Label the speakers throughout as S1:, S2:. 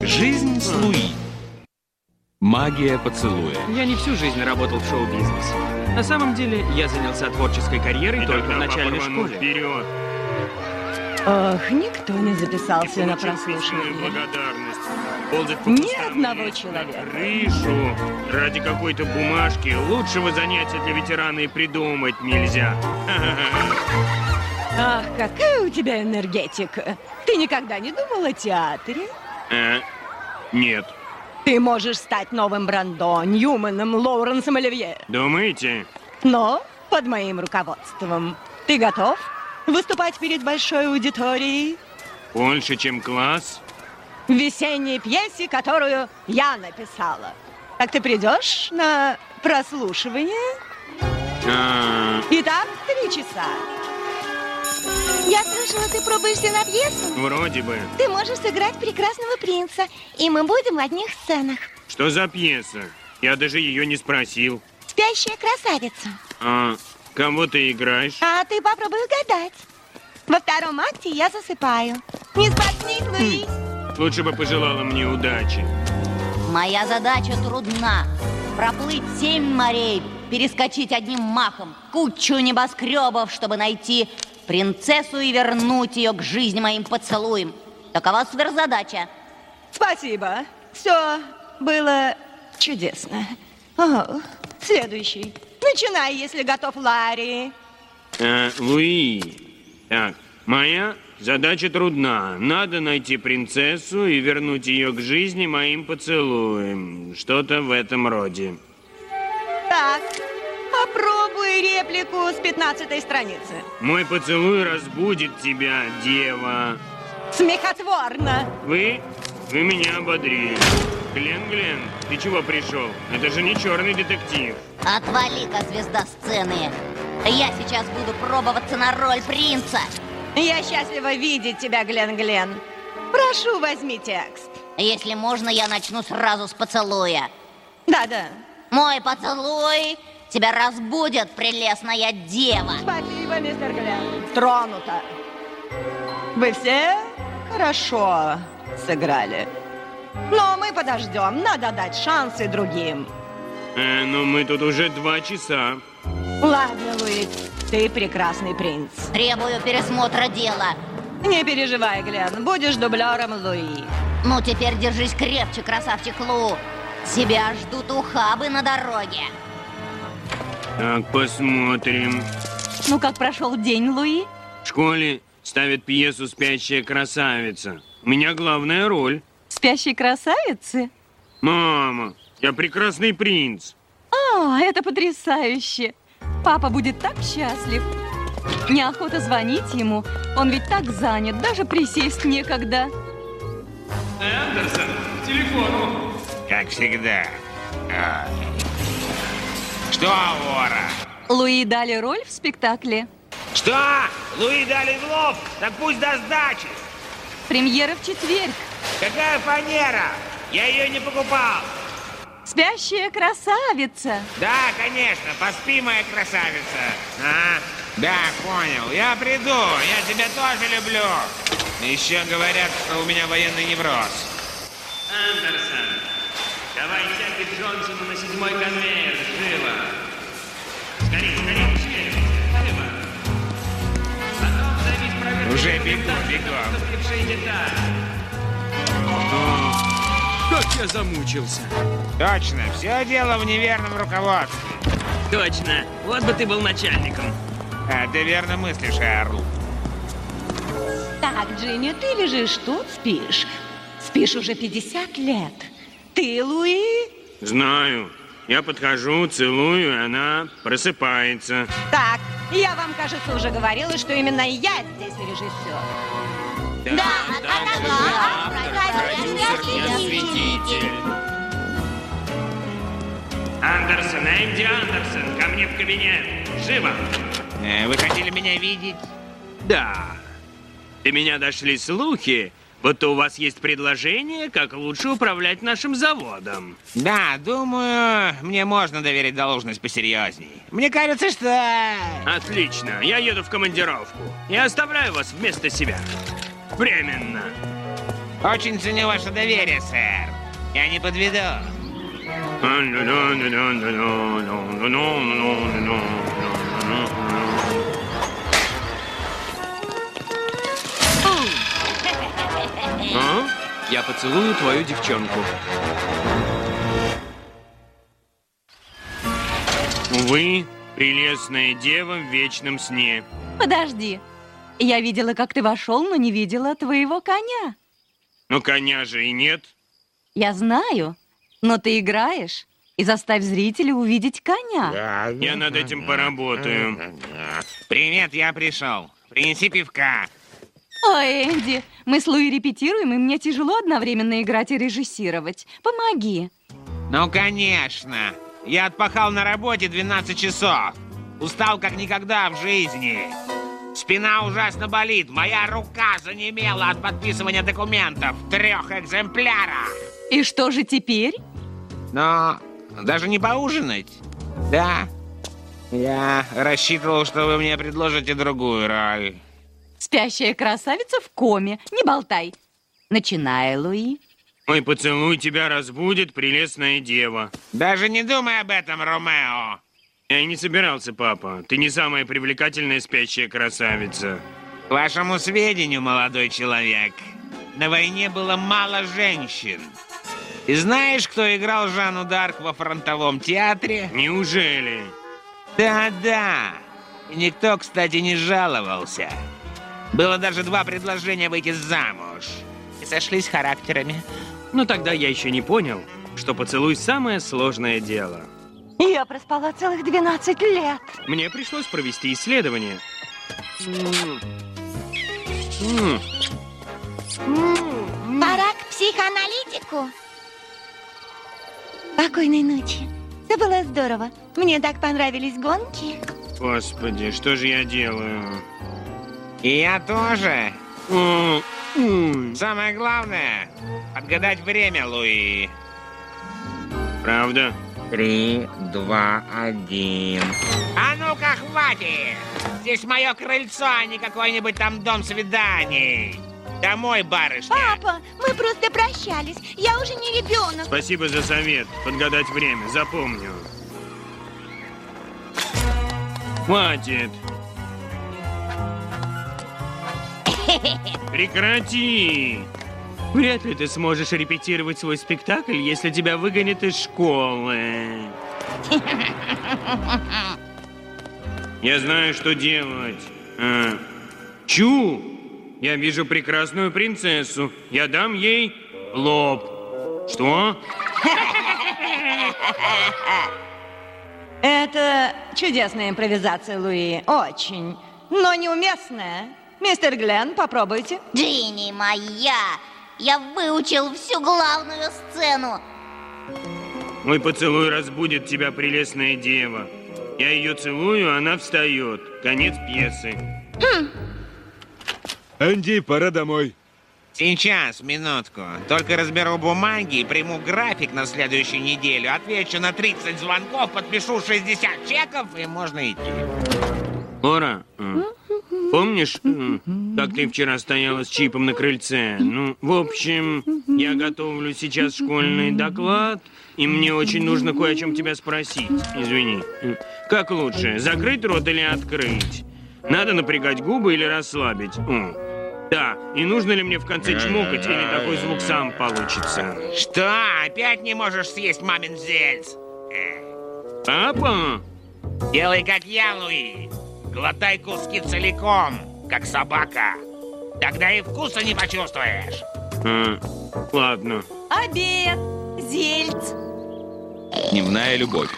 S1: Жизнь с Луи. Магия поцелуя.
S2: Я не всю жизнь работал в шоу-бизнесе. На самом деле, я занялся творческой карьерой только в начальной школе.
S3: Вперед.
S4: Ох, никто не записался на прослушивание. Ни одного человека.
S3: Крышу. Ради какой-то бумажки лучшего занятия для ветерана и придумать нельзя.
S4: Ах, какая у тебя энергетика. Ты никогда не думал о театре?
S3: Нет.
S4: Ты можешь стать новым Брандо, Ньюманом, Лоуренсом Оливье.
S3: Думаете?
S4: Но под моим руководством. Ты готов выступать перед большой аудиторией?
S3: Больше, чем класс?
S4: В весенней пьесе, которую я написала. Так ты придешь на прослушивание? Итак, 3 часа.
S5: Я слышала, ты пробуешься на пьесу?
S3: Вроде бы.
S5: Ты можешь сыграть прекрасного принца, и мы будем в одних сценах.
S3: Что за пьеса? Я даже ее не спросил.
S5: «Спящая красавица».
S3: Кого ты играешь?
S5: А ты попробуй угадать. Во 2-м акте я засыпаю. Не споткнись, Луи.
S3: Лучше бы пожелала мне удачи.
S6: Моя задача трудна. Проплыть 7 морей, перескочить одним махом кучу небоскребов, чтобы найти принцессу и вернуть ее к жизни моим поцелуем. Такова сверхзадача.
S4: Спасибо. Все было чудесно. О, следующий. Начинай, если готов, Ларри.
S3: Луи. Так, моя задача трудна. Надо найти принцессу и вернуть ее к жизни моим поцелуем. Что-то в этом роде.
S4: Так, попробуй реплику с 15-й страницы.
S3: Мой поцелуй разбудит тебя, дева.
S4: Смехотворно.
S3: Вы меня ободрили. Глен, ты чего пришел? Это же не черный детектив.
S6: Отвали-ка, звезда сцены. Я сейчас буду пробоваться на роль принца.
S4: Я счастлива видеть тебя, Глен. Прошу, возьми текст.
S6: Если можно, я начну сразу с поцелуя.
S4: Да.
S6: Мой поцелуй тебя разбудит, прелестная дева.
S4: Спасибо, мистер Глен. Тронуто. Вы все хорошо сыграли. Но мы подождем. Надо дать шансы другим.
S3: Но мы тут уже 2 часа.
S4: Ладно, Луи, ты прекрасный принц.
S6: Требую пересмотра дела.
S4: Не переживай, Глен. Будешь дублером Луи.
S6: Ну, теперь держись крепче, красавчик Лу. Тебя ждут ухабы на дороге.
S3: Так, посмотрим.
S4: Ну, как прошел день, Луи?
S3: В школе ставят пьесу «Спящая красавица». У меня главная роль.
S4: Спящей красавицы?
S3: Мама, я прекрасный принц.
S4: О, это потрясающе. Папа будет так счастлив. Неохота звонить ему. Он ведь так занят, даже присесть некогда.
S2: Андерсон, к телефону.
S7: Как всегда. Что, вора?
S4: Луи дали роль в спектакле.
S7: Что? Луи дали в лоб? Так пусть до сдачи.
S4: Премьера в четверг.
S7: Какая фанера? Я ее не покупал.
S4: Спящая красавица.
S7: Да, конечно, поспи, моя красавица. Да, понял. Я приду. Я тебя тоже люблю. Еще говорят, что у меня военный невроз.
S3: Андерсон, давай тягать Джонсона на 7-й конвейер. Живо. Скорее, живо. Потом займись проверкой.
S7: Уже бегом.
S2: Как я замучился.
S7: Точно, все дело в неверном руководстве.
S2: Точно. Вот бы ты был начальником.
S7: Ты верно мыслишь, Эрл.
S4: Так, Джинни, ты лежишь тут, спишь. Спишь уже 50 лет. Ты, Луи?
S3: Знаю. Я подхожу, целую, и она просыпается.
S4: Так, я вам, кажется, уже говорила, что именно я здесь режиссер.
S3: Осветитель. Андерсон, Энди Андерсон, ко мне в кабинет. Живо.
S7: Вы хотели меня видеть?
S3: Да. До меня дошли слухи, будто у вас есть предложение, как лучше управлять нашим заводом.
S7: Да, думаю, мне можно доверить должность посерьезней. Мне кажется, что...
S3: Отлично, я еду в командировку. Я оставляю вас вместо себя. Временно.
S7: Очень ценю ваше доверие, сэр. Я не подведу.
S1: А? Я поцелую твою девчонку.
S3: Увы, прелестная дева в вечном сне.
S4: Подожди. Я видела, как ты вошел, но не видела твоего коня.
S3: Но коня же и нет.
S4: Я знаю, но ты играешь, и заставь зрителя увидеть коня.
S3: Я над этим поработаю.
S7: Привет, я пришел. Принеси пивка.
S4: Ой, Энди, мы с Луи репетируем, и мне тяжело одновременно играть и режиссировать. Помоги.
S7: Ну, конечно. Я отпахал на работе 12 часов. Устал как никогда в жизни. Спина ужасно болит. Моя рука занемела от подписывания документов в 3 экземплярах.
S4: И что же теперь?
S7: Но даже не поужинать? Да. Я рассчитывал, что вы мне предложите другую роль.
S4: Спящая красавица в коме. Не болтай. Начинай, Луи.
S3: Мой поцелуй тебя разбудит, прелестная дева.
S7: Даже не думай об этом, Ромео.
S3: Я и не собирался, папа. Ты не самая привлекательная спящая красавица.
S7: К вашему сведению, молодой человек, на войне было мало женщин. И знаешь, кто играл Жанну д'Арк во фронтовом театре?
S3: Неужели?
S7: Да-да. И никто, кстати, не жаловался. Было даже 2 предложения выйти замуж. И сошлись характерами.
S3: Но тогда я еще не понял, что поцелуй самое сложное дело.
S5: Я проспала целых 12 лет.
S3: Мне пришлось провести исследование.
S5: Пора к психоаналитику. Спокойной ночи. Это было здорово. Мне так понравились гонки.
S3: Господи, что же я делаю?
S7: И я тоже. Самое главное — отгадать время, Луи.
S3: Правда?
S7: 3, 2, 1. А ну-ка, хватит! Здесь мое крыльцо, а не какой-нибудь там дом свиданий. Домой, барышня.
S5: Папа, мы просто прощались. Я уже не ребенок.
S3: Спасибо за совет. Подгадать время. Запомню. Хватит. Прекрати. Вряд ли ты сможешь репетировать свой спектакль, если тебя выгонят из школы. Я знаю, что делать. Чу! Я вижу прекрасную принцессу. Я дам ей лоб. Что?
S8: Это чудесная импровизация, Луи. Очень. Но неуместная. Мистер Гленн, попробуйте.
S6: Джинни моя! Я выучил всю главную сцену.
S3: Мой поцелуй разбудит тебя, прелестная дева. Я ее целую, она встает. Конец пьесы.
S9: Энди, пора домой.
S7: Сейчас, минутку. Только разберу бумаги, приму график на следующую неделю, отвечу на 30 звонков, подпишу 60 чеков, и можно идти.
S3: Лора, помнишь, как ты вчера стояла с Чипом на крыльце? Ну, в общем, я готовлю сейчас школьный доклад, и мне очень нужно кое о чем тебя спросить. Извини. Как лучше, закрыть рот или открыть? Надо напрягать губы или расслабить? Да, и нужно ли мне в конце чмокать, или такой звук сам получится?
S7: Что? Опять не можешь съесть мамин зельц?
S3: Папа?
S7: Делай как я, Луи. Глотай куски целиком, как собака. Тогда и вкуса не почувствуешь.
S3: Ладно.
S4: Обед, зельц.
S1: Дневная любовь.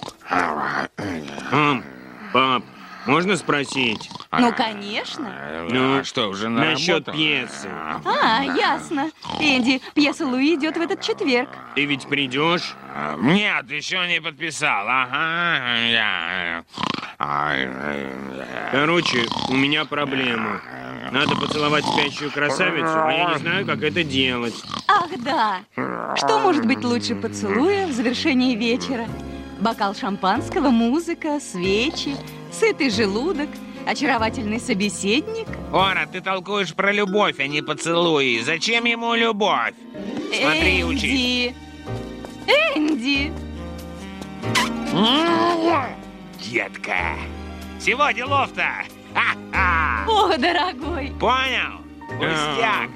S3: Пап, можно спросить?
S4: Ну, конечно.
S3: Ну,
S9: что, уже на
S3: насчет
S9: работу?
S3: пьесы.
S4: Ясно. Энди, пьеса Луи идет в этот четверг.
S3: Ты ведь придешь?
S7: Нет, еще не подписал. Ага.
S3: Короче, у меня проблема. Надо поцеловать спящую красавицу, а я не знаю, как это делать.
S4: Ах, да. Что может быть лучше поцелуя в завершении вечера? Бокал шампанского, музыка, свечи, сытый желудок, очаровательный собеседник.
S7: Ора, ты толкуешь про любовь, а не поцелуи. Зачем ему любовь? Смотри и учись.
S4: Энди!
S7: Детка. Всего делов-то. Ха-ха.
S4: О, дорогой!
S7: Понял? Пустяк.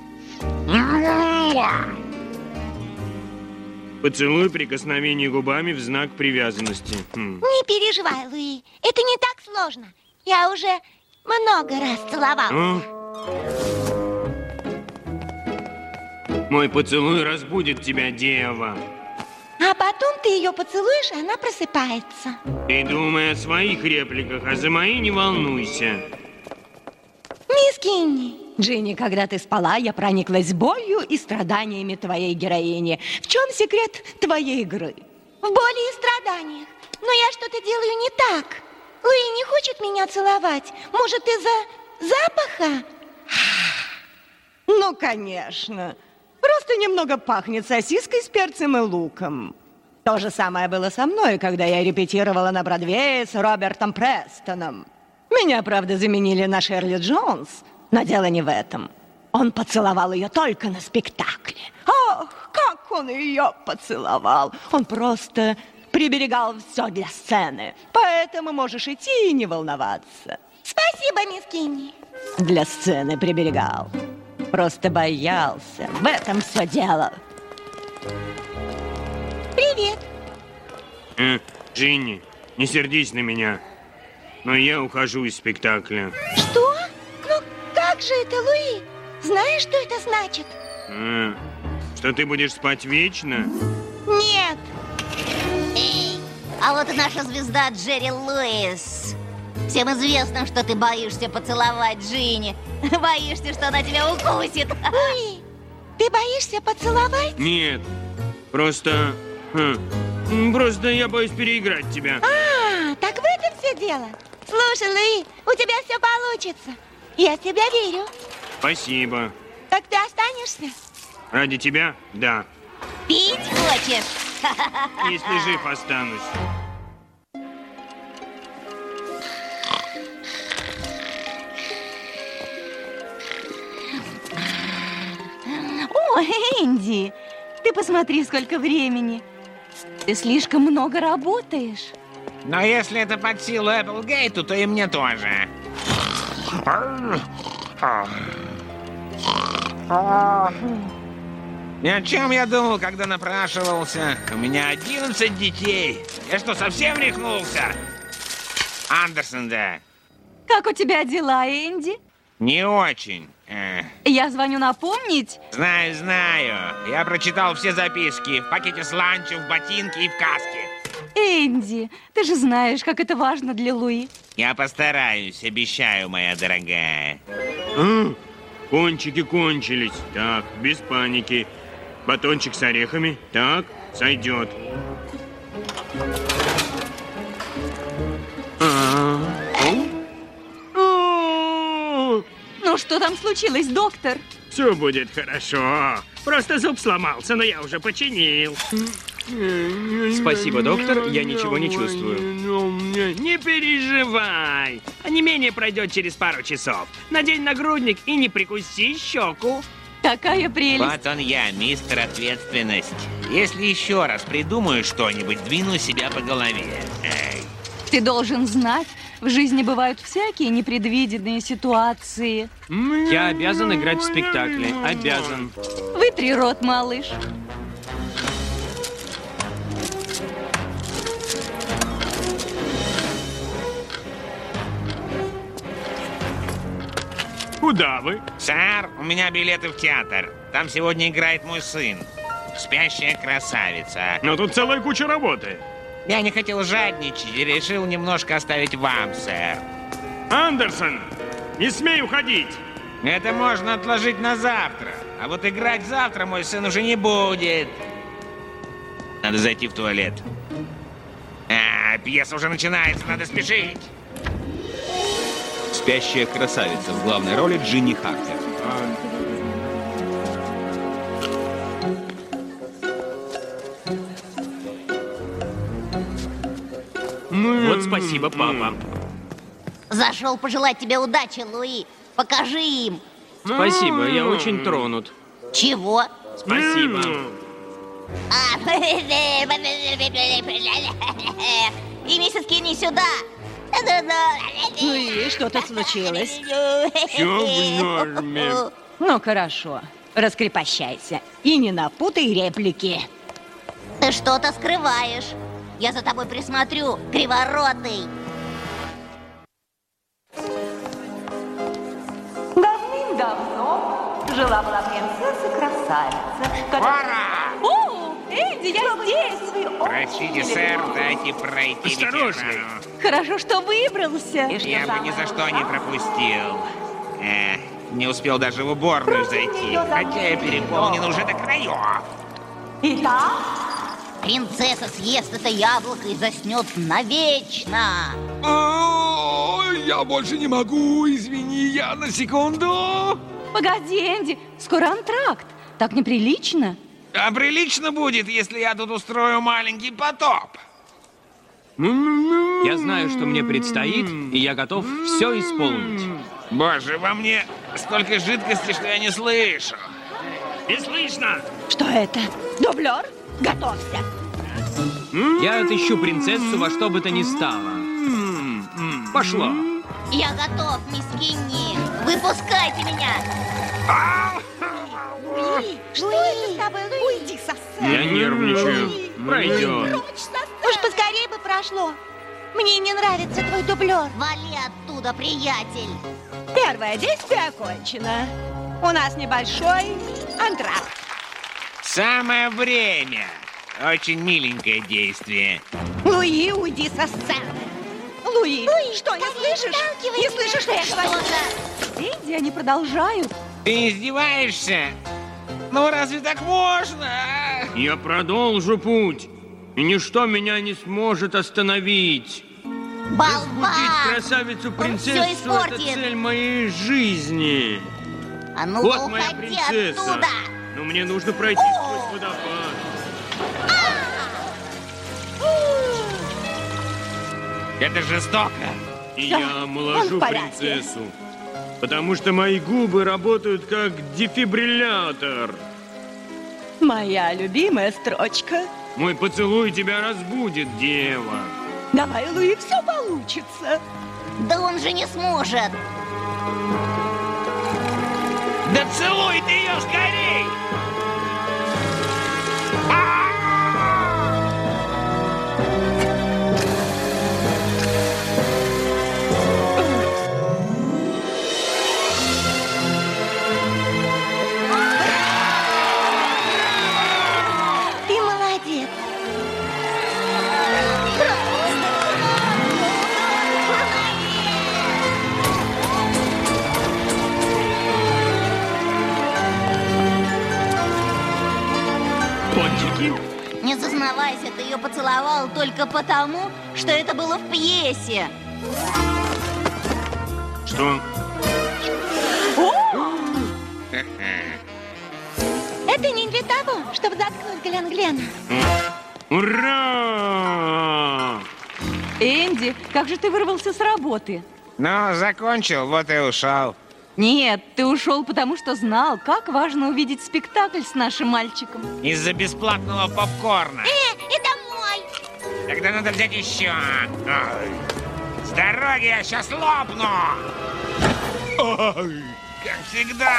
S3: Поцелуй, прикосновение губами в знак привязанности.
S5: Не переживай, Луи. Это не так сложно. Я уже много раз целовал.
S3: Мой поцелуй разбудит тебя, дева.
S5: А потом ты ее поцелуешь, и она просыпается.
S3: Ты думай о своих репликах, а за мои не волнуйся.
S5: Мисс Кинни.
S8: Джинни, когда ты спала, я прониклась болью и страданиями твоей героини. В чем секрет твоей игры?
S5: В боли и страданиях. Но я что-то делаю не так. Луи не хочет меня целовать. Может, из-за запаха?
S8: Ну, конечно. Просто немного пахнет сосиской с перцем и луком. То же самое было со мной, когда я репетировала на Бродвее с Робертом Престоном. Меня, правда, заменили на Шерли Джонс, но дело не в этом. Он поцеловал ее только на спектакле. Ах, как он ее поцеловал! Он просто приберегал все для сцены. Поэтому можешь идти и не волноваться.
S5: Спасибо, мисс Кинни.
S8: Для сцены приберегал. Просто боялся. В этом все дело.
S5: Привет.
S3: Джинни, не сердись на меня, но я ухожу из спектакля.
S5: Что? Ну, как же это, Луи? Знаешь, что это значит?
S3: Что ты будешь спать вечно?
S5: Нет.
S6: Эй, а вот и наша звезда Джерри Луис. Всем известно, что ты боишься поцеловать Джинни. Боишься, что она тебя укусит.
S5: Луи, ты боишься поцеловать?
S3: Нет, просто я боюсь переиграть тебя.
S5: А, так в этом все дело. Слушай, Луи, у тебя все получится. Я в тебя верю.
S3: Спасибо.
S5: Так ты останешься?
S3: Ради тебя? Да.
S6: Пить хочешь?
S3: Если жив останусь.
S4: О, Энди, ты посмотри, сколько времени. Ты слишком много работаешь.
S7: Но если это под силу Эпплгейту, то и мне тоже. И о чем я думал, когда напрашивался? У меня 11 детей. Я что, совсем рехнулся? Андерсон, да.
S4: Как у тебя дела, Энди?
S7: Не очень.
S4: Я звоню напомнить.
S7: Знаю, знаю. Я прочитал все записки. В пакете с ланчем, в ботинке и в каске.
S4: Энди, ты же знаешь, как это важно для Луи.
S7: Я постараюсь, обещаю, моя дорогая.
S3: Кончики кончились. Так, без паники. Батончик с орехами. Так, сойдет.
S4: Ну, что там случилось, доктор?
S3: Все будет хорошо. Просто зуб сломался, но я уже починил.
S2: Спасибо, доктор, я ничего не чувствую.
S3: Не переживай. Онемение пройдет через пару часов. Надень нагрудник и не прикуси щеку.
S4: Такая прелесть.
S7: Вот он я, мистер Ответственность. Если еще раз придумаю что-нибудь, двину себя по голове. Эй.
S4: Ты должен знать, в жизни бывают всякие непредвиденные ситуации.
S2: Я обязан играть в спектакле. Обязан.
S4: Вытри рот, малыш.
S3: Куда вы?
S7: Сэр, у меня билеты в театр. Там сегодня играет мой сын. Спящая красавица.
S3: Но тут целая куча работы.
S7: Я не хотел жадничать и решил немножко оставить вам, сэр.
S3: Андерсон, не смей уходить.
S7: Это можно отложить на завтра. А вот играть завтра мой сын уже не будет. Надо зайти в туалет. Пьеса уже начинается, надо спешить.
S1: Спящая красавица. В главной роли Джинни Харпер.
S2: Вот спасибо, папа.
S6: Зашел пожелать тебе удачи, Луи. Покажи им.
S2: Спасибо, я очень тронут.
S6: Чего?
S2: Спасибо.
S6: И миссис Кинни сюда.
S8: Луи, что-то случилось?
S3: Все в норме.
S8: Ну, хорошо. Раскрепощайся. И не напутай реплики.
S6: Ты что-то скрываешь. Я за тобой присмотрю, криворотый.
S4: Давным-давно жила-была принцесса-красавица.
S7: Пора!
S4: О, Энди, я здесь!
S7: Простите, сэр, дайте пройти
S3: Осторожно.
S7: ветерану.
S4: Хорошо, что выбрался.
S7: Я бы ни за что не пропустил. Не успел даже в уборную зайти, хотя я переполнен уже до краев.
S4: Итак,
S6: Принцесса съест это яблоко и заснет навечно.
S9: Я больше не могу, извини, я на секунду.
S4: погоди, Энди, скоро антракт. Так неприлично.
S7: А прилично будет, если я тут устрою маленький потоп.
S2: Я знаю, что мне предстоит, и я готов все исполнить.
S7: Боже, во мне столько жидкости, что я не слышу.
S3: Не слышно.
S8: Что это? Дублер? Готовься.
S2: Я отыщу принцессу во что бы то ни стало. Пошло.
S6: Я готов, мисс Кинни. Выпускайте меня.
S5: Что это с тобой, Луи? Уйди со сцены.
S3: Я нервничаю. Пройдет.
S5: Уж поскорее бы прошло. Мне не нравится твой дублер.
S6: Вали оттуда, приятель.
S8: Первое действие окончено. У нас небольшой антракт.
S7: Самое время. Очень миленькое действие.
S8: Луи, уйди со сцены. Луи, что, не
S5: скорее
S8: слышишь?
S5: сталкивайся.
S8: Не слышишь, что я говорю?
S4: Энди, они продолжают.
S7: Ты издеваешься? Ну разве так можно? А?
S3: Я продолжу путь, и ничто меня не сможет остановить. Разбудить
S6: Болван!
S3: красавицу-принцессу
S6: Он
S3: —
S6: всё
S3: это
S6: испортит.
S3: цель моей жизни.
S6: А ну
S3: Вот моя
S6: уходи
S3: принцесса.
S6: оттуда.
S3: Но мне нужно пройти сквозь водопад.
S7: Это жестоко.
S3: И я омоложу
S8: он в порядке.
S3: принцессу. Потому что мои губы работают как дефибриллятор.
S8: Моя любимая строчка.
S3: Мой поцелуй тебя разбудит, дева.
S8: Давай, Луи, все получится.
S6: Да он же не сможет.
S7: Да целуй ты ее скорей!
S5: Ты молодец.
S3: Пончики?
S6: Не зазнавайся, ты ее поцеловал только потому, что это было в пьесе.
S3: Что?
S5: Это не для того, чтобы заткнуть Глен-Глена.
S3: Ура!
S4: Энди, как же ты вырвался с работы?
S7: Ну, закончил, вот и ушел.
S4: Нет, ты ушел, потому что знал, как важно увидеть спектакль с нашим мальчиком.
S7: Из-за бесплатного попкорна.
S5: И домой.
S7: Тогда надо взять еще. Ой. С дороги я сейчас лопну. Ой, как всегда.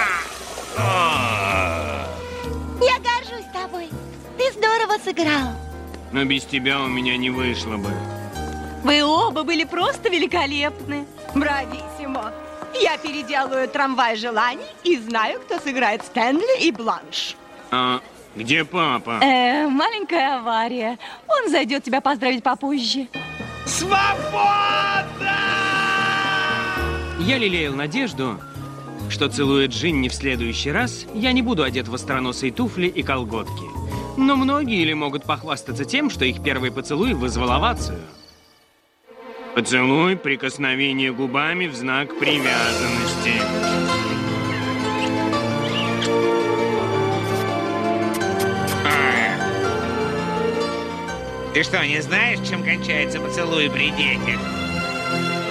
S7: Ой.
S5: Я горжусь тобой. Ты здорово сыграл.
S3: Но без тебя у меня не вышло бы.
S4: Вы оба были просто великолепны.
S8: Брависсимо. Я переделаю трамвай желаний и знаю, кто сыграет Стэнли и Бланш.
S3: А где папа?
S4: Маленькая авария. Он зайдет тебя поздравить попозже.
S7: Свобода!
S2: Я лелеял надежду, что, целуя Джинни в следующий раз, я не буду одет в остроносые туфли и колготки. Но многие ли могут похвастаться тем, что их первый поцелуй вызвал овацию?
S3: Поцелуй, прикосновение губами в знак привязанности.
S7: Ты что, не знаешь, чем кончается поцелуй при детях?